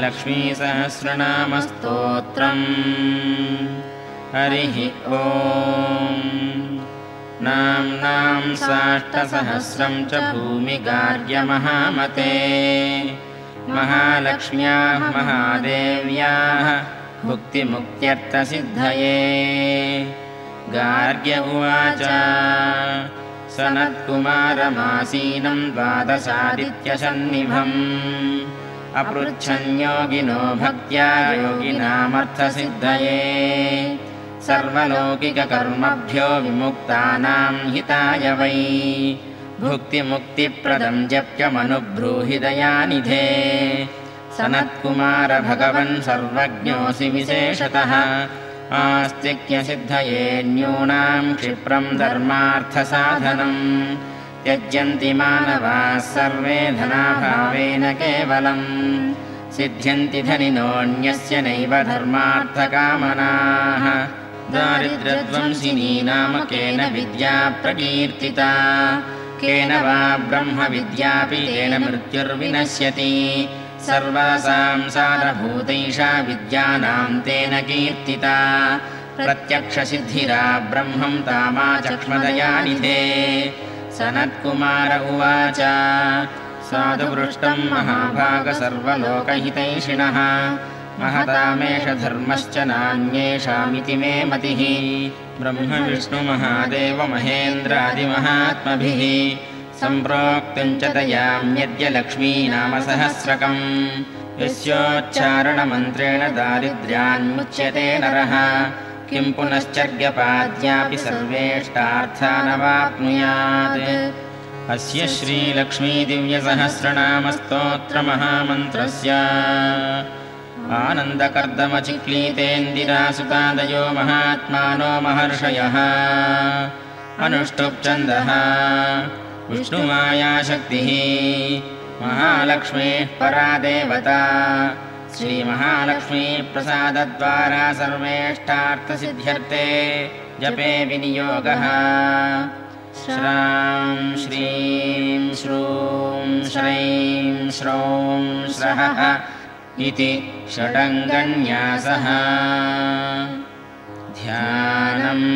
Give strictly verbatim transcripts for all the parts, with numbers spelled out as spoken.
महालक्ष्मीसहस्रनामस्तोत्रम्। हरिः ॐ। नाम्नां साष्टसहस्रं च भूमिगार्यमहामते। महालक्ष्म्याः महादेव्याः भुक्तिमुक्त्यर्थसिद्धये। गार्ग्य उवाच सनत्कुमारमासीनं द्वादशादित्यसन्निभम्। अपृच्छन् योगिनो भक्त्या योगिनामर्थसिद्धये। सर्वलौकिककर्मभ्यो विमुक्तानां हिताय वै भुक्तिमुक्तिप्रदं जप्यमनुब्रूहि दयानिधे। सनत्कुमार भगवन् सर्वज्ञोऽसि विशेषतः। आस्तिक्यसिद्धये न्यूनां क्षिप्रं धर्मार्थसाधनम्। त्यज्यन्ति मानवाः सर्वे धनाभावेन केवलम्। सिद्ध्यन्ति धनिनोऽन्यस्य नैव धर्मार्थकामनाः। दारिद्र्यध्वंसिनी नाम केन विद्या प्रकीर्तिता। केन वा ब्रह्मविद्यापि तेन मृत्युर्विनश्यति। सर्वासां सारभूतैषा विद्यानां तेन कीर्तिता। प्रत्यक्षसिद्धिरा ब्रह्मं तामाचक्ष्मदयानिधे। सनत्कुमार उवाच साधुपृष्टं महाभाग सर्वलोकहितैषिणः। महतामेष धर्मश्च नान्येषामिति मे मतिः। ब्रह्म विष्णु महादेव महेन्द्रादिमहात्मभिः सम्प्रोक्तं च दयाम्यद्य लक्ष्मी नाम सहस्रकम्। यस्योच्चारणमन्त्रेण दारिद्र्यान्मुच्यते नरः। किं पुनश्चर्यपाद्यापि सर्वेष्टार्थानवाप्नुयात्। अस्य श्रीलक्ष्मी दिव्यसहस्रनामस्तोत्रमहामन्त्रस्य आनन्दकर्दमचिक्लीतेन्दिरासुतादयो महात्मानो महर्षयः। अनुष्टुप्छन्दः विष्णुमायाशक्तिः महालक्ष्मीः परा देवता। श्रीमहालक्ष्मी प्रसादद्वारा सर्वेष्टार्थसिद्ध्यर्थे जपे विनियोगः। श्रां श्रीं श्रूं श्रैं श्रौं श्रः इति षडङ्गन्यासः। ध्यानम्।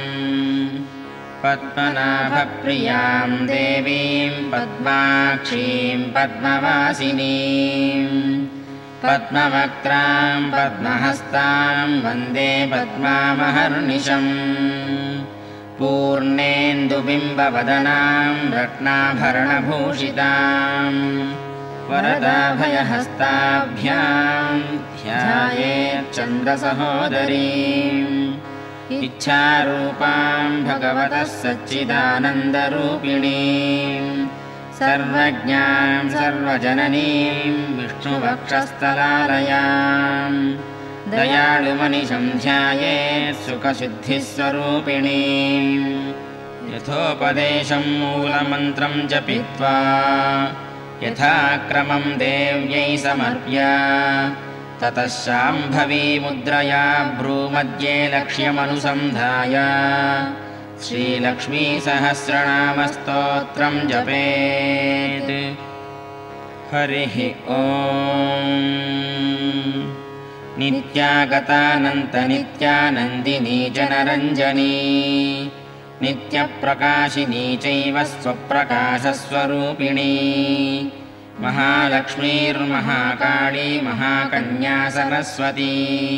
पद्मनाभप्रियां देवीं पद्माक्षीं पद्मवासिनीं। पद्मवक्त्रां पद्महस्तां वन्दे पद्मामहर्निशम्। पूर्णेन्दुबिम्बवदनां रत्नाभरणभूषितां। वरदाभयहस्ताभ्यां ध्यायेच्चन्द्रसहोदरीम्। इच्छारूपां भगवतः सच्चिदानन्दरूपिणीं। सर्वज्ञां सर्वजननीं विष्णुवक्षस्थलालयां। दयालुमनिशं ध्यायेत् सुखसिद्धिस्वरूपिणीं। यथोपदेशं मूलमन्त्रं जपित्वा यथाक्रमं देव्यै समर्प्य। ततः शाम्भवी मुद्रया भ्रूमध्ये लक्ष्यमनुसन्धाय श्रीलक्ष्मीसहस्रनामस्तोत्रं जपेत्। हरिः ॐ। नित्यागतानन्तनित्यानन्दिनी जनरञ्जनी। नित्यप्रकाशिनी चैव स्वप्रकाशस्वरूपिणी। महालक्ष्मीर्महाकाली महाकन्या सरस्वती।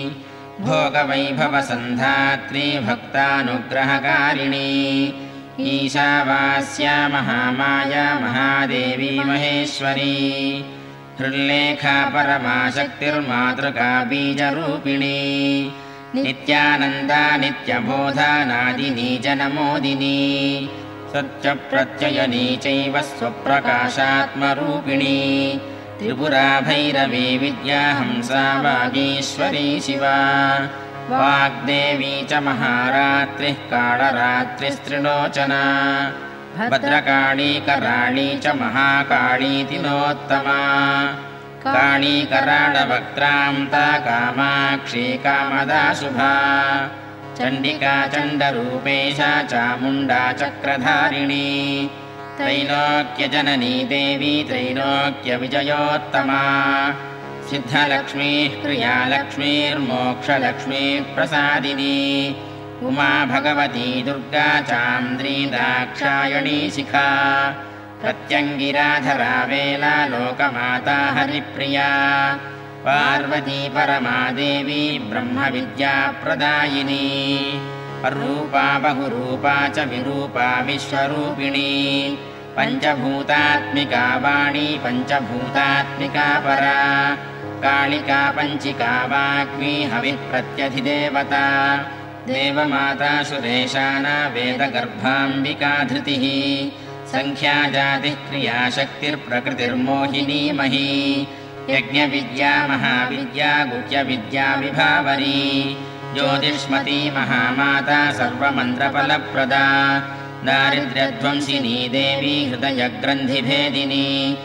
भोगवैभवसन्धात्री भक्तानुग्रहकारिणी। ईशावास्या महामाया महादेवी महेश्वरी। हृल्लेखा परमाशक्तिर्मातृका बीजरूपिणी। नित्यानन्दा नित्यबोधा नादिनी जनमोदिनी। सत्यप्रत्ययनी चैव स्वप्रकाशात्मरूपिणी। त्रिपुरा भैरवी विद्या हंसा वागीश्वरी शिवा। वाग्देवी च महारात्रिः कालरात्रिस्त्रिलोचना। भद्रकाली कराळी च महाकाली तिलोत्तमा। काली कराळवक्त्रान्ता कामाक्षी कामदा शुभा। चण्डिका चण्डरूपेशा चामुण्डा चक्रधारिणी। त्रैलोक्यजननी देवी त्रैलोक्यविजयोत्तमा। सिद्धलक्ष्मीः क्रियालक्ष्मीर्मोक्षलक्ष्मीः प्रसादिनी उमा भगवती दुर्गा चान्द्री दाक्षायणी शिखा प्रत्यङ्गिराधरा वेला लोकमाता हरिप्रिया पार्वती परमादेवी ब्रह्मविद्याप्रदायिनी अरूपा बहुरूपा च विरूपा विश्वरूपिणी पञ्चभूतात्मिका वाणी पञ्चभूतात्मिका परा कालिका पञ्चिका वाग्मी हविः प्रत्यधिदेवता देवमाता सुरेशाना वेदगर्भाम्बिका धृतिः संख्याजातिः क्रियाशक्तिर्प्रकृतिर्मोहिनी मही यज्ञविद्या महाविद्या गुह्यविद्या विभावरी ज्योतिष्मती महामाता सर्वमन्त्रफलप्रदा दारिद्र्यध्वंसिनी देवी हृदयग्रन्थिभेदिनी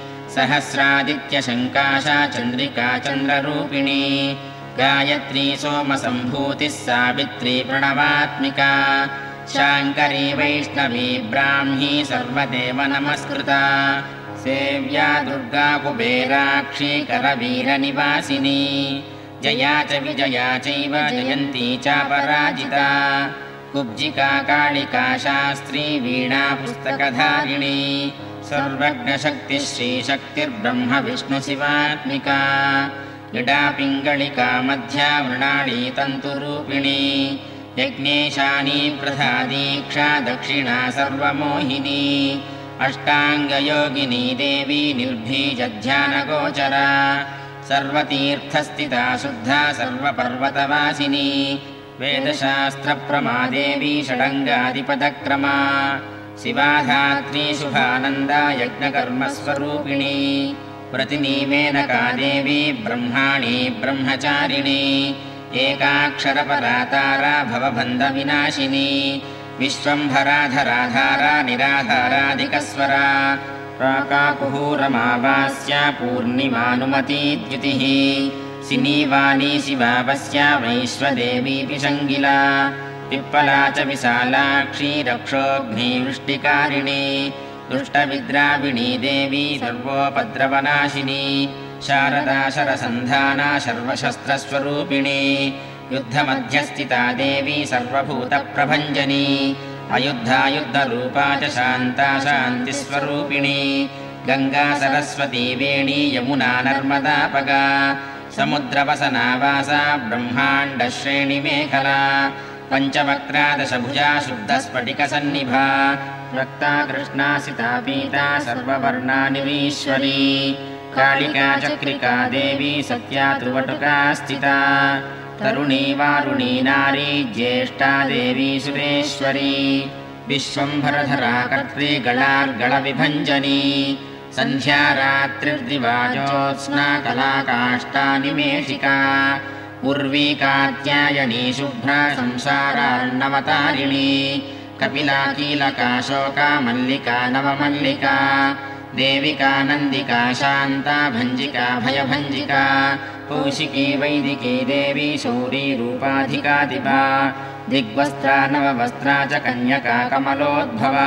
सहस्रादित्यशङ्काशा चन्द्रिका चन्द्ररूपिणी गायत्री सोमसम्भूतिः सावित्री प्रणवात्मिका शाङ्करी वैष्णवी ब्राह्मी सर्वदेव नमस्कृता सेव्या दुर्गा कुबेराक्षी करवीरनिवासिनी जया च विजया चैव जयन्ती चापराजिता कुब्जिका कालिका शास्त्री वीणा पुस्तकधारिणी सर्वज्ञशक्तिः श्रीशक्तिर्ब्रह्म विष्णुशिवात्मिका इडा पिङ्गलिका मध्या मृणाली तन्तुरूपिणी यज्ञेशानी प्रधा दीक्षा दक्षिणा सर्वमोहिनी अष्टाङ्गयोगिनी देवी निर्भीजध्यानगोचरा सर्वतीर्थस्थिता शुद्धा सर्वपर्वतवासिनी वेदशास्त्रप्रमादेवी षडङ्गादिपदक्रमा शिवाधात्री शुभानन्दा यज्ञकर्मस्वरूपिणी प्रतिनीमेनका देवी ब्रह्माणी ब्रह्मचारिणी एकाक्षरपरातारा भवबन्धविनाशिनी विश्वम्भराधराधारा निराधाराधिकस्वरा प्राकाकुहूरमावास्या पूर्णिमानुमती द्युतिः सिनीवाणी शिवावस्या वैश्वदेवी पिशङ्गिला पिप्पला च विशालाक्षी रक्षोऽग्निवृष्टिकारिणी दुष्टविद्राविणी देवी सर्वोपद्रवनाशिनी शारदा शरसन्धाना सर्वशस्त्रस्वरूपिणी युद्धमध्यस्थिता देवी सर्वभूतप्रभञ्जनी अयुद्धायुद्धरूपा च शान्ता शान्तिस्वरूपिणी गङ्गा सरस्वती वेणी यमुना नर्मदापगा समुद्रवसनावासा ब्रह्माण्डश्रेणिमेखला पञ्चवक्त्रादशभुजा शुद्धस्फटिकसन्निभा रक्ता कृष्णासिता पीता सर्ववर्णानिरीश्वरी कालिका चक्रिका देवी सत्या त्रुवटुका स्थिता तरुणी वारुणी नारी ज्येष्ठा देवी सुरेश्वरी विश्वम्भरधरा कर्त्री गणार्गणविभञ्जनी सन्ध्या रात्रिर्दिवा ज्योत्स्ना कलाकाष्ठा निमेषिका उर्वी कात्यायनी शुभ्रा संसारार्णवतारिणी कपिला कीलका शोका मल्लिका नवमल्लिका देविका नन्दिका शान्ता भञ्जिका भयभञ्जिका कौशिकी वैदिकी देवी शौरी रूपाधिकादिवा दिग्वस्त्रा नववस्त्रा च कन्यका कमलोद्भवा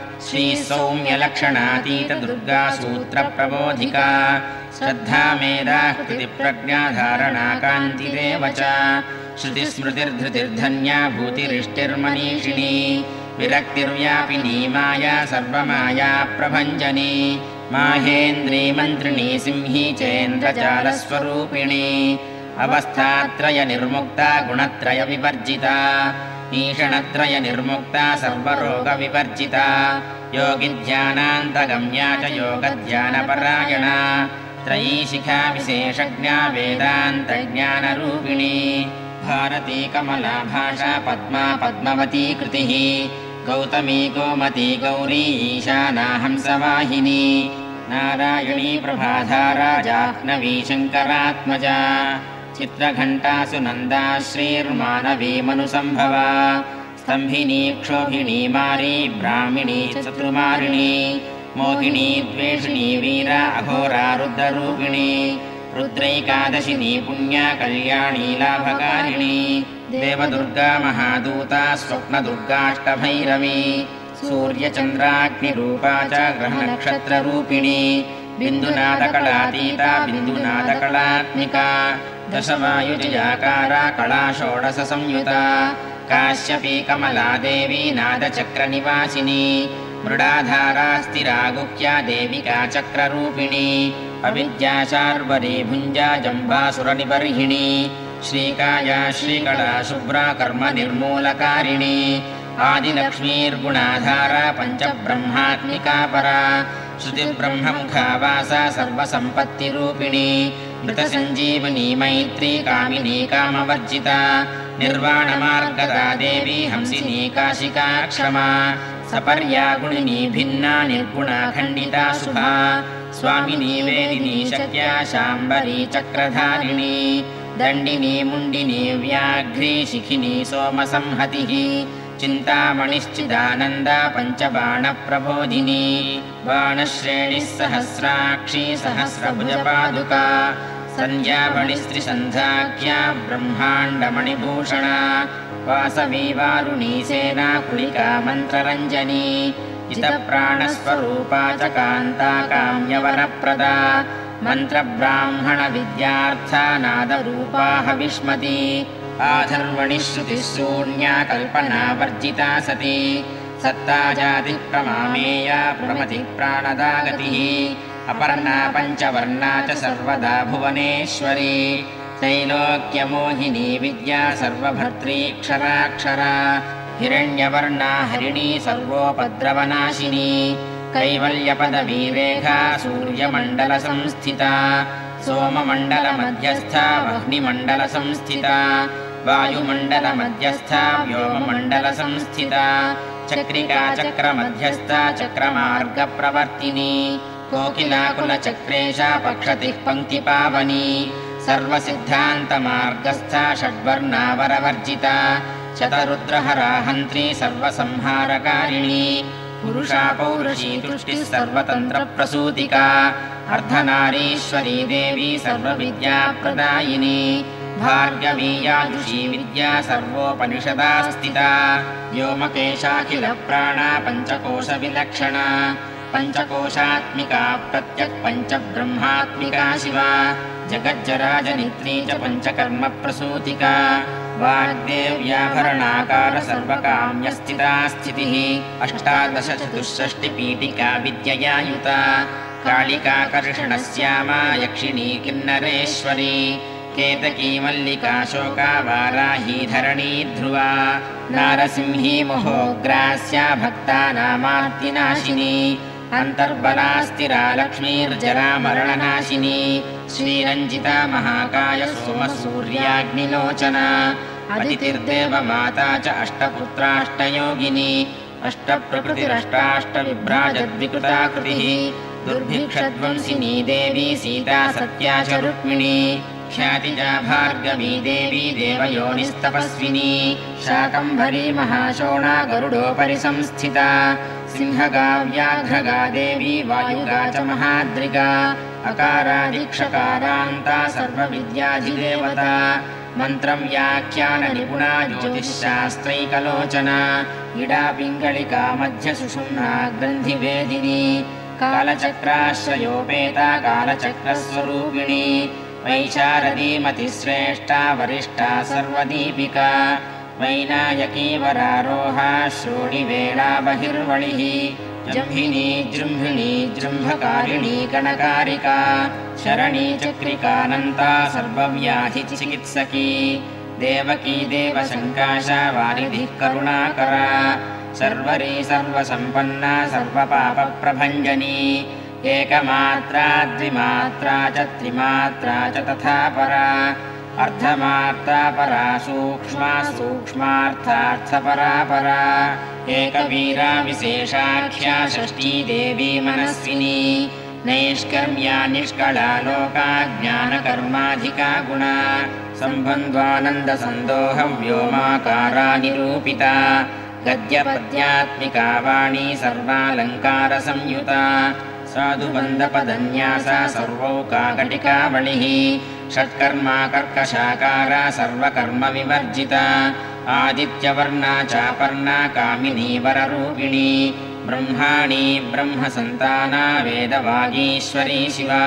श्रीसौम्यलक्षणातीत दुर्गा सूत्रप्रबोधिका श्रद्धा मेधा कृतिप्रज्ञा धारणा कान्तिरेव च श्रुतिस्मृतिर्धृतिर्धन्या भूतिरिष्टिर्मनीषिणी विरक्तिर्व्यापिनी माया सर्वमाया प्रभञ्जनी माहेन्द्री मन्त्रिणी सिंही चेन्द्रजालस्वरूपिणी अवस्थात्रयनिर्मुक्ता गुणत्रयविवर्जिता ईषणत्रयनिर्मुक्ता सर्वरोगविवर्जिता योगिध्यानान्तगम्या च योगध्यानपरायणा त्रयीशिखा विशेषज्ञा वेदान्तज्ञानरूपिणी भारती कमला भाषा पद्मा पद्मवती कृतिः गौतमी गोमती गौरी ईशाना हंसवाहिनी नारायणी प्रभाधारा जाह्नवी शङ्करात्मजा चित्रघण्टा सुनन्दा श्रीर्मानवी मनुसम्भवा स्तम्भिनी क्षोभिणी मारी ब्राह्मिणी चतुर्मारिणी मोहिनी द्वेषिणी वीरा अघोरा रुद्ररूपिणी रुद्रैकादशिनी पुण्या कल्याणी लाभकारिणी देवदुर्गा महादूता स्वप्नदुर्गाष्टभैरवी सूर्यचन्द्राग्निरूपा च ग्रहनक्षत्ररूपिणी बिन्दुनादकलातीता बिन्दुनादकलात्मिका दशवायुजयाकारा कला षोडश संयुता काश्यपी कमला देवी नादचक्रनिवासिनी मृडाधारा स्थिरा गुह्या देविका चक्ररूपिणी अविद्या शार्वरी भुञ्जा जम्बासुरनिबर्हिणी श्रीकाया श्रीकला शुभ्रा कर्म निर्मूलकारिणी आदिलक्ष्मीर्गुणाधारा पञ्चब्रह्मात्मिका परा श्रुतिब्रह्ममुखा वासा सर्वसम्पत्तिरूपिणी मृतसञ्जीवनी मैत्री कामिनी कामवर्जिता निर्वाणमार्गदा देवी हंसिनी काशिका क्षमा सपर्या गुणिनी भिन्ना निर्गुणा खण्डिता शुभा स्वामिनी वेदिनी शक्या शाम्बरी चक्रधारिणी दण्डिनी मुण्डिनी व्याघ्री शिखिनी सोमसंहतिः चिन्तामणिश्चिदानन्दा पञ्चबाणप्रबोधिनी बाणश्रेणिः सहस्राक्षी सहस्रभुजपादुका सन्ध्याबलिस्त्रिसन्ध्याख्या ब्रह्माण्डमणिभूषणा वासवी वारुणी सेना कुलिका मन्त्ररञ्जनी जितप्राणस्वरूपा च कान्ता काम्यवरप्रदा मन्त्रब्राह्मणविद्यार्था नादरूपा हविष्मती आधर्वणि श्रुतिः शून्या कल्पना वर्जिता सती सत्ता जातिप्रमामेया प्रमतिः प्राणदा गतिः अपर्णा पञ्चवर्णा च सर्वदा भुवनेश्वरी त्रैलोक्यमोहिनी विद्या सर्वभर्त्रीक्षराक्षरा हिरण्यवर्णा हरिणी सर्वोपद्रवनाशिनी कैवल्यपदवीरेखा सूर्यमण्डलसंस्थिता सोममण्डलमध्यस्था वह्निमण्डलसंस्थिता वायुमण्डलमध्यस्था व्योममण्डलसंस्थिता चक्रिका चक्रमध्यस्था चक्रमार्गप्रवर्तिनी कोकिलाकुलचक्रेशा पक्षतिः पङ्क्तिपावनी सर्वसिद्धान्तमार्गस्था षड्वर्णावरवर्जिता शतरुद्रहरा हन्त्री सर्वसंहारकारिणी पुरुषा पौरुषी तुष्टिः सर्वतन्त्रप्रसूतिका अर्धनारीश्वरी देवी सर्वविद्याप्रदायिनी भार्गवी यादृशी विद्या सर्वोपनिषदा स्थिता व्योमकेशाखिलप्राणा पञ्चकोशविलक्षणा पञ्चकोशात्मिका प्रत्यक् पञ्चब्रह्मात्मिका शिवा जगज्जराजनित्री च पञ्चकर्मप्रसूतिका वाग्देव्याभरणाकार सर्वकाम्यस्थिता स्थितिः अष्टादश चतुष्षष्टिपीठिका विद्यया युता कालिका कर्षणश्यामा यक्षिणी किन्नरेश्वरी केतकी मल्लिका शोका वाराही धरणी ध्रुवा नारसिंही मोहोग्रास्या भक्तानामार्तिनाशिनी अन्तर्बला स्थिरा लक्ष्मीर्जरामरणनाशिनी श्रीरञ्जिता महाकाय सोमसूर्याग्निलोचना अदितिर्देवमाता च अष्टपुत्राष्टयोगिनी अष्टप्रकृतिरष्टाष्टविभ्राजद्विकृताकृतिः दुर्भिक्षध्वंसिनी देवी सीता सत्या च रुक्मिणी ख्यातिजा भार्गवी देवी देवयोनिस्तपस्विनी शाकम्भरी महाशोणा गरुडोपरि संस्थिता सिंहगा व्याघ्रगा देवी वायुगा च महाद्रिगा अकारादिक्षकारान्ता सर्वविद्याधिदेवता मन्त्रं व्याख्याननिपुणा ज्योतिश्शास्त्रैकलोचना इडा पिङ्गलिका मध्यसुषुम्ना ग्रन्थिवेदिनी कालचक्राश्रयोपेता कालचक्रस्वरूपिणी वैशारदीमतिश्रेष्ठा वरिष्ठा सर्वदीपिका वैनायकी वरारोहा श्रोणिवेला बहिर्वणिः जम्भिनी जृम्भिणी जृम्भकारिणी कणकारिका शरणी चक्रिकानन्ता सर्वव्याधिचिकित्सकी देवकी देवशङ्काशा वारिधिः करुणाकरा सर्वरी सर्वसम्पन्ना सर्वपापप्रभञ्जनी एकमात्रा द्विमात्रा च त्रिमात्रा च तथा परा अर्धमात्रा परा सूक्ष्मा सूक्ष्मार्थार्थपरा परा एकवीरा विशेषाख्या षष्ठी देवी मनस्विनी नैष्कर्म्या निष्कला लोका ज्ञानकर्माधिका गुणा सम्बन्ध्वानन्दसन्दोह व्योमाकारा निरूपिता गद्यपद्यात्मिका वाणी सर्वालङ्कारसंयुता साधुबन्धपदन्यासा सर्वौकाघटिकावलिः षट्कर्मा कर्कशाकारा सर्वकर्मविवर्जिता आदित्यवर्णा चापर्णा कामिनी वररूपिणी ब्रह्माणि ब्रह्मसन्ताना वेदवागीश्वरी शिवा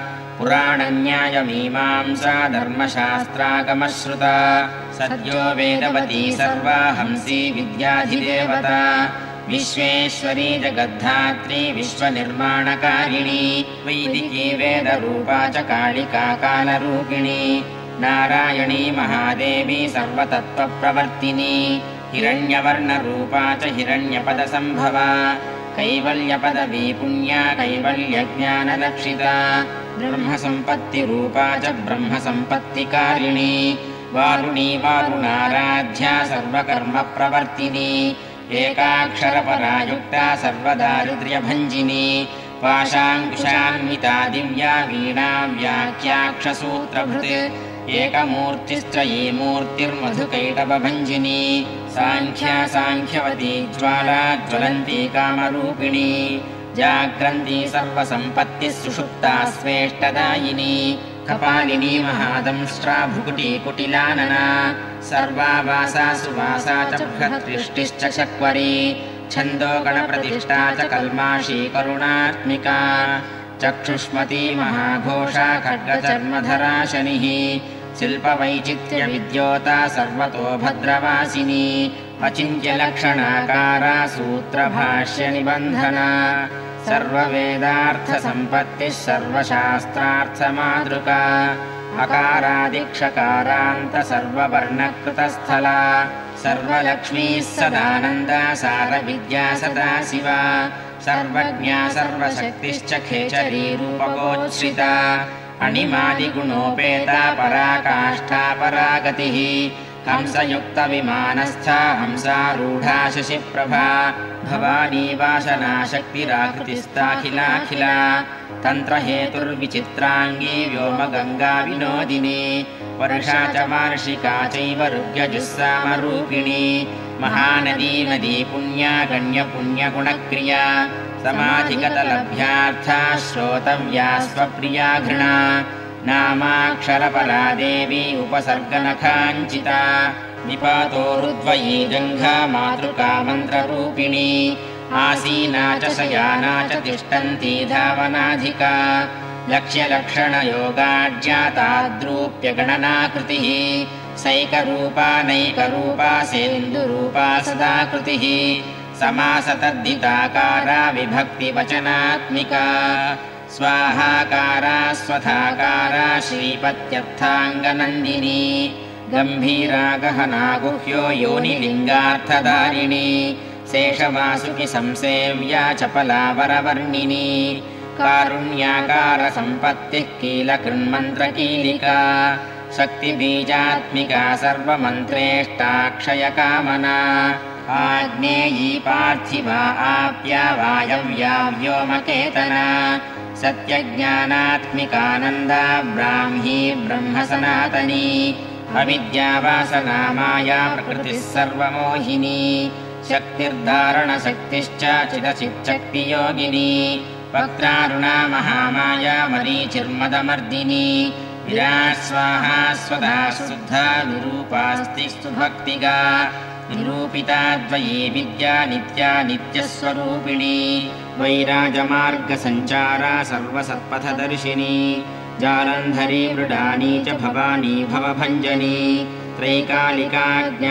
पुराणन्यायमीमांसा धर्मशास्त्रागमश्रुता सद्यो वेदवती सर्वा हंसी विद्याधिदेवता विश्वेश्वरी जगद्धात्री विश्वनिर्माणकारिणी वैदिकी वेदरूपा च कालिका कालरूपिणी नारायणी महादेवी सर्वतत्त्वप्रवर्तिनी हिरण्यवर्णरूपा च हिरण्यपदसम्भवा कैवल्यपदवी पुण्या कैवल्यज्ञानलक्षिता ब्रह्मसम्पत्तिरूपा च ब्रह्मसम्पत्तिकारिणी वारुणी वारुणाराध्या सर्वकर्मप्रवर्तिनी एकाक्षरपरायुक्ता सर्वदारिद्र्यभञ्जिनी पाशाङ्कुशान्विता दिव्या वीणा व्याख्याक्षसूत्रभृत् एकमूर्तिश्चयी मूर्तिर्मधुकैटभञ्जिनी साङ्ख्या साङ्ख्यवती ज्वाला ज्वलन्ती कामरूपिणी जाग्रन्ती सर्वसम्पत्तिः सुषुप्ता स्वेष्टदायिनी कपालिनी महादंष्ट्रा भ्रुकुटी कुटिलानना सर्वावासा सुवासा च बृहत्कृष्टिश्च चक्वरी छन्दो गणप्रतिष्ठा च कल्माशी करुणात्मिका चक्षुष्मती महाघोषा खड्गचर्मधरा शनिः शिल्पवैचित्र्यविद्योता सर्वतो भद्रवासिनी अचिन्त्यलक्षणाकारा सूत्रभाष्यनिबन्धना सर्ववेदार्थसम्पत्तिः सर्वशास्त्रार्थमातृका अकारादिक्षकारान्त सर्ववर्णकृतस्थला सर्वलक्ष्मीः सदानन्दा सारविद्या सदा शिवा सर्वज्ञा सर्वशक्तिश्च खेचरी रूपगोच्छ्रिता अणिमादिगुणोपेता पराकाष्ठा परागतिः हंसयुक्तविमानस्था हंसारूढा शशिप्रभा भवानी वासनाशक्तिराकृतिस्ताखिलाखिला तन्त्रहेतुर्विचित्राङ्गी व्योमगङ्गा विनोदिनी वर्षा च वार्षिका चैव ऋग्यजुस्सामरूपिणी महानदी नदी पुण्या गण्यपुण्यगुणक्रिया समाधिगतलभ्यार्था श्रोतव्या स्वप्रिया घृणा नामाक्षरपरा देवी उपसर्गनखाञ्चिता निपातोरुद्वयी जङ्घा मातृका मन्त्ररूपिणी आसीना च शयाना च तिष्ठन्ती धावनाधिका लक्ष्यलक्षणयोगाढ्याताद्रूप्यगणनाकृतिः सैकरूपा नैकरूपा सेन्दुरूपा सदाकृतिः समासतद्धिताकारा विभक्तिवचनात्मिका स्वाहाकारा स्वधाकारा श्रीपत्यर्थाङ्गनन्दिनी गम्भीरा गहना गुह्यो योनिलिङ्गार्थधारिणी शेषवासुकि संसेव्या चपला वरवर्णिनी कारुण्याकारसम्पत्तिः कीलकृन्मन्त्रकीलिका शक्तिबीजात्मिका सर्वमन्त्रेष्टाक्षयकामना आग्नेयी पार्थिवा आप्या वायव्या व्योमकेतना सत्यज्ञानात्मिकानन्दा ब्राह्मी ब्रह्मसनातनी अविद्यावासना माया प्रकृतिः सर्वमोहिनी शक्तिर्धारणशक्तिश्च चिदचिच्शक्तियोगिनी वक्त्रारुणा महामाया मरीचिर्मदमर्दिनी विराट् स्वाहा स्वधा शुद्धा निरूपास्ति सुभक्तिगा निरूपिता द्वयी विद्या नित्या नित्यस्वरूपिणी वैराजमार्गसञ्चारा सर्वसत्पथदर्शिनी जालन्धरी मृडानी च भवानी भवभञ्जनी त्रैकालिका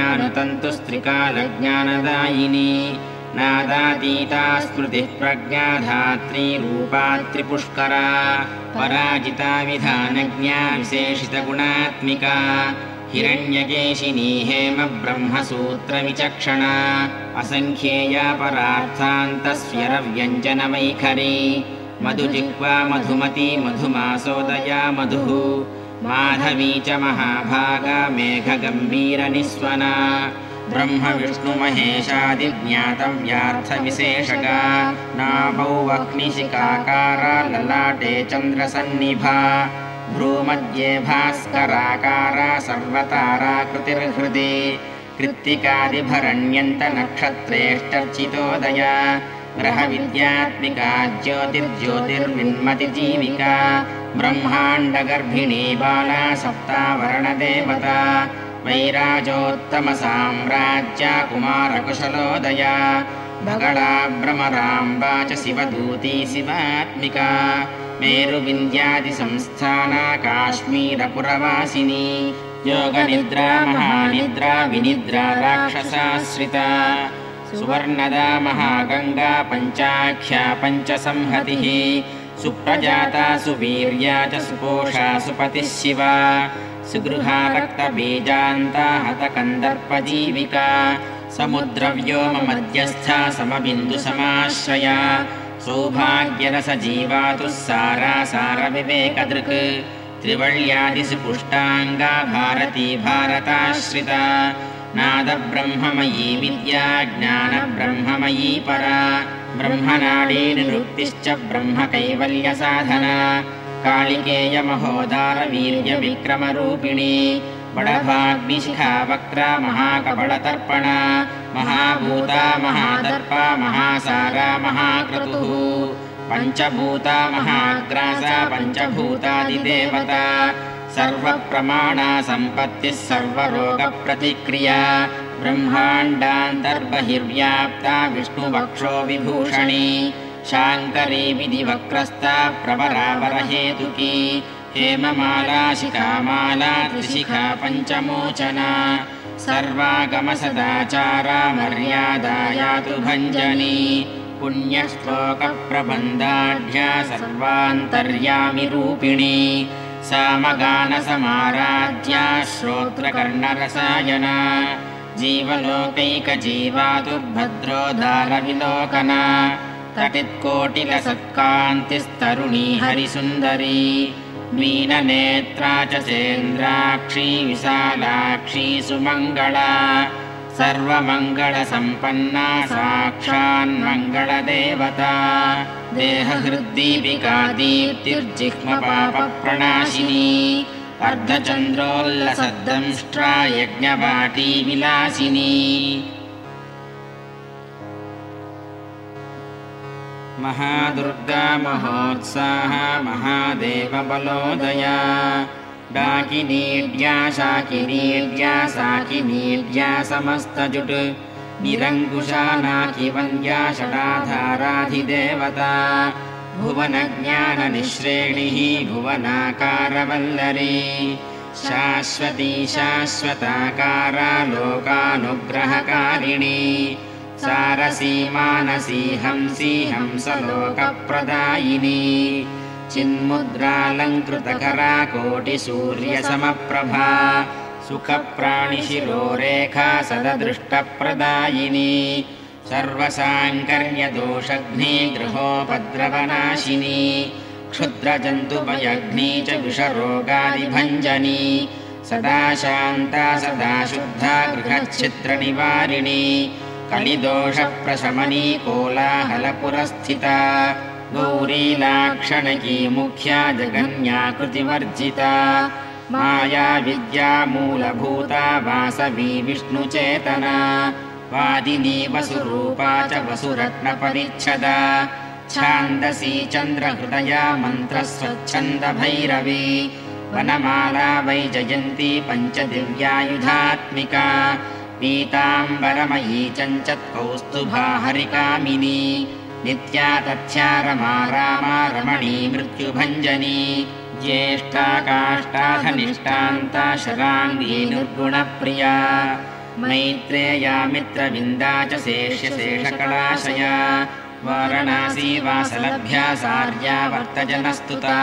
ज्ञानतन्तुस्त्रिकालज्ञानदायिनी नादातीता स्मृतिः प्रज्ञा धात्री रूपा त्रिपुष्करा पराजिता विधानज्ञा विशेषितगुणात्मिका हिरण्यकेशिनी हेम ब्रह्मसूत्रविचक्षणा असङ्ख्येया परार्थान्तस्वरव्यञ्जनवैखरी मधुजिह्वा मधुमती मधुमासोदया मधुः माधवी च महाभागा मेघगम्भीरनिस्वना ब्रह्मविष्णुमहेशादिज्ञातव्यार्थविशेषका नाभौ वह्निशिखाकारा ललाटे चन्द्रसन्निभा भ्रूमध्ये भास्कराकारा सर्वताराकृतिर्हृदि कृत्तिकादिभरण्यन्तनक्षत्रेष्टर्चितोदया ग्रहविद्यात्मिका ज्योतिर्ज्योतिर्विन्मतिजीविका ब्रह्माण्डगर्भिणी बाला सप्तावरणदेवता वैराजोत्तमसाम्राज्या कुमारकुशलोदया बगला भ्रमराम्बा च शिवदूती शिवात्मिका मेरुविन्द्यादिसंस्थाना काश्मीरपुरवासिनी योगनिद्रा महानिद्रा विनिद्रा राक्षसाश्रिता सुवर्णदा महागङ्गा पञ्चाख्या पञ्चसंहतिः सुप्रजाता सुवीर्या च सुपोषा सुपतिः शिवा सुगृहा रक्तबीजान्ता हतकन्दर्पजीविका समुद्रव्योममध्यस्था समबिन्दुसमाश्रया सौभाग्यरसजीवातुः सारा सारविवेकदृक् त्रिवल्यादिषु पुष्टाङ्गा भारती भारताश्रिता नादब्रह्ममयी विद्या ज्ञानब्रह्ममयी परा ब्रह्मनाडी निरुक्तिश्च ब्रह्मकैवल्यसाधना कालिकेयमहोदारवीर्यविक्रमरूपिणी बडभाग्निशिखा वक्त्रा महाकपटतर्पणा महाभूता महादर्पा महासारा महाक्रतुः पञ्चभूता महाग्रासा पञ्चभूतादिदेवता सर्वप्रमाणा सम्पत्तिः सर्वरोगप्रतिक्रिया ब्रह्माण्डान्तर्बहिर्व्याप्ता विष्णुवक्षो विभूषणी शाङ्करी विधिवक्रस्ता प्रवरावरहेतुकी हेममाला शिखामाला त्रिशिखा पञ्चमोचना सर्वागमसदाचारा मर्यादा यातु भञ्जनी पुण्यश्लोकप्रबन्धाढ्या सर्वान्तर्यामिरूपिणी सामगानसमाराध्या श्रोत्रकर्णरसायना जीवलोकैकजीवातुर्भद्रोद्धारविलोकना तटित्कोटिलसत्कान्तिस्तरुणी हरिसुन्दरी मीननेत्रा च चेन्द्राक्षी विशालाक्षी सुमङ्गला सर्वमङ्गलसम्पन्ना साक्षान्मङ्गलदेवता देहहृद्दीपिका दीप्तिर्जिह्मपापप्रणाशिनी अर्धचन्द्रोल्लसद्दंष्ट्रा यज्ञवाटी विलासिनी महादुर्गा महोत्साह महादेवबलोदया डाकिनीड्या शाकिनीड्या साकिनीड्या समस्तजुट् निरङ्कुशा नाकिवन्द्या षडाधाराधिदेवता भुवनज्ञाननिःश्रेणिः भुवनाकारवल्लरी शाश्वती शाश्वताकारा लोकानुग्रहकारिणी सारसी मानसी हंसी हंसलोकप्रदायिनी चिन्मुद्रालङ्कृतकरा कोटिसूर्यसमप्रभा सुखप्राणिशिरोरेखा सददृष्टप्रदायिनी सर्वसाङ्कर्यदोषघ्नी गृहोपद्रवनाशिनी क्षुद्रजन्तुभयघ्नी च विषरोगादिभञ्जनी सदा शान्ता सदा शुद्धा गृहच्छिद्रनिवारिणी कलिदोषप्रशमनी कोलाहलपुरस्थिता गौरी लाक्षणिकी मुख्या जगन्याकृतिवर्जिता माया विद्या मूलभूता वासवी विष्णुचेतना वादिनी वसुरूपा च वसुरत्नपरिच्छदा छान्दसी चन्द्रहृदया मन्त्रस्वच्छन्दभैरवी वनमाला वैजयन्ती पञ्चदिव्यायुधात्मिका पीताम्बरमयी चञ्चत्कौस्तुभा हरिकामिनी नित्या तथ्या रमा रामा रमणी मृत्युभञ्जनी ज्येष्ठा काष्ठाधनिष्ठान्ता शराङ्गी निर्गुणप्रिया मैत्रेया मित्रविन्दा च शेष्यशेषकलाशया वारणासी वासलभ्या सार्या वर्तजनस्तुता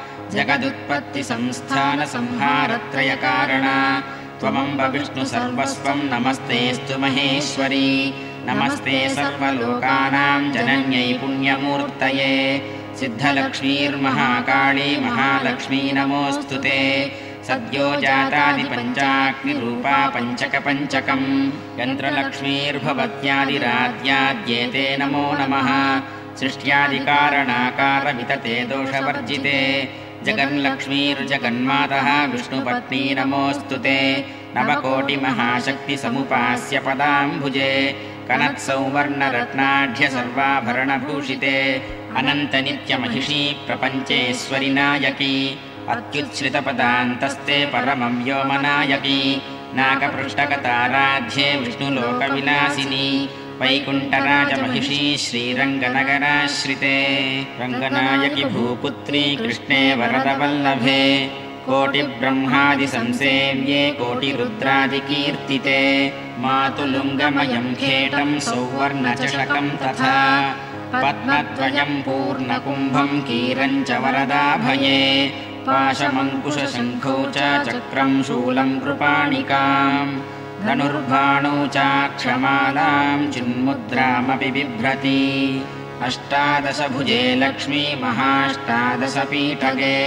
जगदुत्पत्तिसंस्थानसंहारत्रयकारणा त्वमम्ब विष्णु सर्वस्वं नमस्तेऽस्तु महेश्वरी नमस्ते सर्वलोकानां जनन्यै पुण्यमूर्तये सिद्धलक्ष्मीर्महाकाली महालक्ष्मी नमोऽस्तु ते सद्यो जातादिपञ्चाग्निरूपा पञ्चकपञ्चकम् यन्त्रलक्ष्मीर्भवत्यादिराद्याद्येते नमो नमः सृष्ट्यादिकारणाकारवितते दोषवर्जिते जगन्लक्ष्मीर्जगन्मातः विष्णुपत्नी नमोऽस्तु ते नवकोटिमहाशक्तिसमुपास्य पदाम्बुजे कनत्सौवर्णरत्नाढ्य सर्वाभरणभूषिते अनन्तनित्यमहिषी प्रपञ्चेश्वरि नायकी अत्युच्छ्रितपदान्तस्ते परमं व्योमनायकी नाकपृष्ठकताराध्ये विष्णुलोकविलासिनी वैकुण्ठराजमहिषी श्रीरङ्गनगराश्रिते रङ्गनायकि भूपुत्री कृष्णे वरदवल्लभे कोटिब्रह्मादिसंसेव्ये कोटिरुद्रादिकीर्तिते मातुलुङ्गमयं खेटं सौवर्णचषकं तथा पद्मद्वयं पूर्णकुम्भं कीरं च वरदाभये पाशमङ्कुशशङ्खौ च चक्रं शूलं कृपाणिकाम् धनुर्बाणौ चाक्षमालां चिन्मुद्रामपि बिभ्रति अष्टादशभुजे लक्ष्मी महाष्टादशपीठगे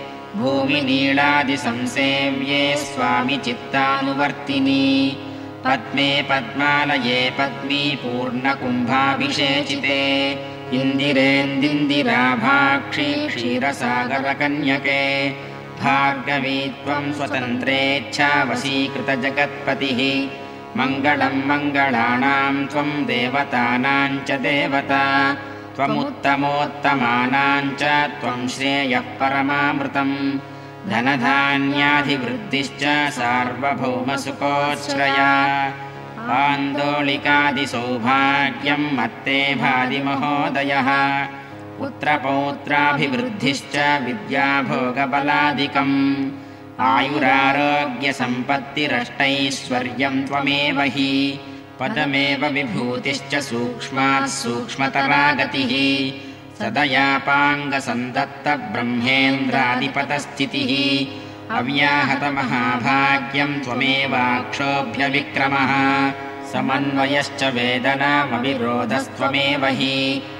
भूमिनीलादिसंसेव्ये स्वामि चित्तानुवर्तिनी पद्मे पद्मालये पद्मी पूर्णकुम्भाभिषेचिते इन्दिरेन्दिन्दिराभाक्षी क्षीरसागरकन्यके भार्गवी त्वं स्वतन्त्रेच्छा वशीकृतजगत्पतिः मङ्गलं मङ्गलानां त्वं देवतानां च देवता त्वमुत्तमोत्तमानां च त्वं श्रेयः परमामृतम् धनधान्याधिवृद्धिश्च सार्वभौमसुखोच्छ्रया आन्दोलिकादिसौभाग्यं मत्ते भाति महोदयः पुत्रपौत्राभिवृद्धिश्च विद्याभोगबलादिकम् आयुरारोग्यसम्पत्तिरष्टैश्वर्यं त्वमेव हि पदमेव विभूतिश्च सूक्ष्मात् सूक्ष्मतरा गतिः सदयापाङ्गसन्दत्तब्रह्मेन्द्रादिपतस्थितिः अव्याहतमहाभाग्यं त्वमेवाक्षोभ्यविक्रमः समन्वयश्च वेदनामविरोधस्त्वमेव हि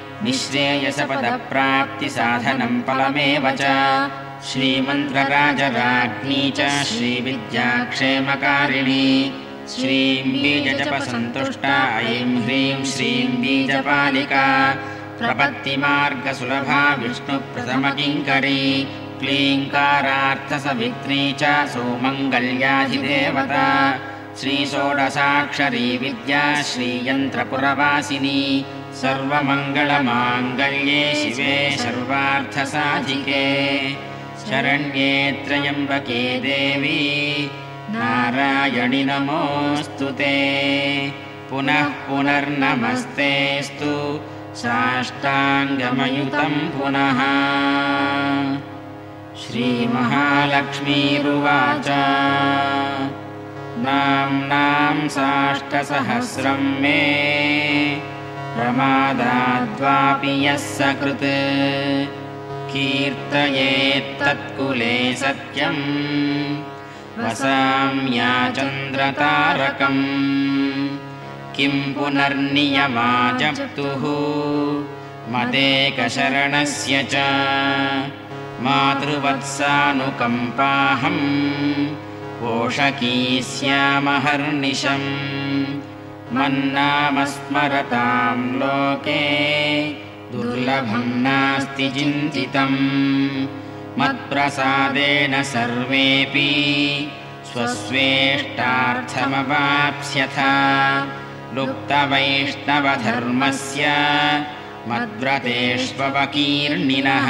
निःश्रेयसपदप्राप्तिसाधनं फलमेव च श्रीमन्त्रराजराज्ञी च श्रीविद्याक्षेमकारिणी श्रीं बीजजपसन्तुष्टा ऐं ह्रीं श्रीं बीजपालिका प्रपत्तिमार्गसुलभा विष्णुप्रथमकिङ्करी क्लीङ्कारार्थसवित्री च सौमङ्गल्याधिदेवता श्रीषोडशाक्षरी विद्या श्रीयन्त्रपुरवासिनी सर्वमङ्गलमाङ्गल्ये शिवे सर्वार्थसाधिके शरण्ये त्र्यम्बके देवी नारायणि नमोऽस्तु ते पुनः पुनर्नमस्तेऽस्तु साष्टाङ्गमयुतं पुनः श्रीमहालक्ष्मीरुवाच नाम्नां साष्टसहस्रं मे प्रमादाद्वापि यः सकृत् कीर्तयेत्तत्कुले सत्यम् वसाम्या चन्द्रतारकम् किं पुनर्नियमाजप्तुः मदेकशरणस्य च मातृवत्सानुकम्पाहम् पोषकी स्यामहर्निशम् मन्नामस्मरतां लोके दुर्लभं नास्ति चिन्तितम् मत्प्रसादेन सर्वेऽपि स्वस्वेष्टार्थमवाप्स्यथ लुप्तवैष्णवधर्मस्य मद्व्रतेष्वकीर्णिनः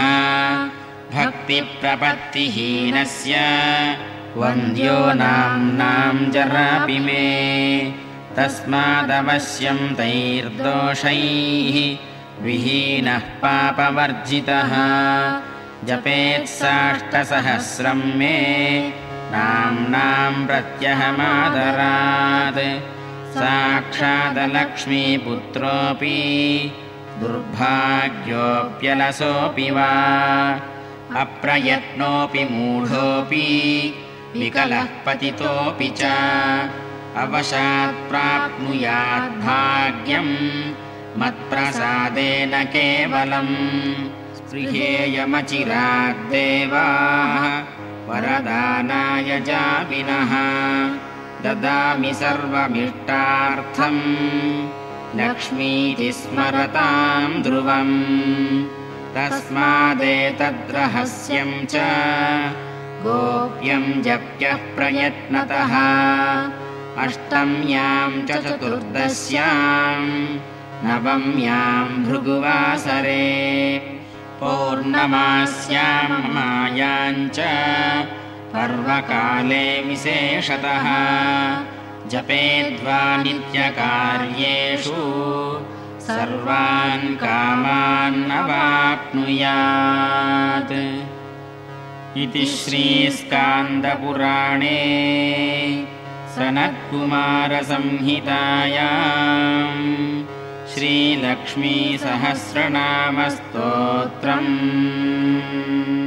भक्तिप्रपत्तिहीनस्य वन्द्यो नाम्नां जरापि मे तस्मादवश्यं तैर्दोषैः विहीनः पापवर्जितः जपेत्साष्टसहस्रं मे नाम्नां प्रत्यहमादरात् साक्षादलक्ष्मीपुत्रोऽपि दुर्भाग्योऽप्यलसोऽपि वा अप्रयत्नोऽपि मूढोऽपि विकलः पतितोऽपि च अवशात् प्राप्नुयात् भाग्यम् मत्प्रसादेन केवलम् स्पृहेयमचिराद्देवाः वरदानाय जाविनः ददामि सर्वमिष्टार्थम् लक्ष्मीति स्मरतां ध्रुवम् तस्मादेतद्रहस्यं च गोप्यं जप्यः प्रयत्नतः अष्टम्यां च चतुर्दश्यां नवम्यां भृगुवासरे पौर्णमास्यां मायां च पर्वकाले विशेषतः जपेद्वा नित्यकार्येषु सर्वान् कामान्नवाप्नुयात्। इति श्रीस्कान्दपुराणे सनत्कुमारसंहितायाम् श्रीलक्ष्मीसहस्रनामस्तोत्रम्